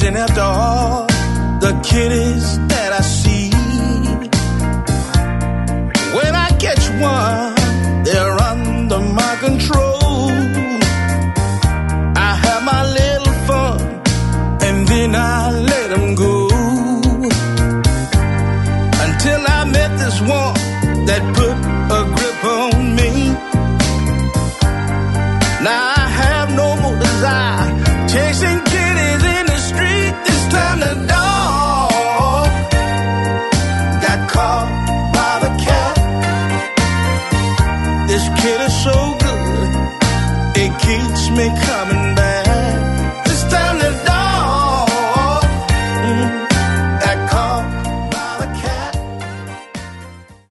chasing after all the kitties that I see. When I catch one, they're under my control. I have my little fun, and then I let them go. Until I met this one that put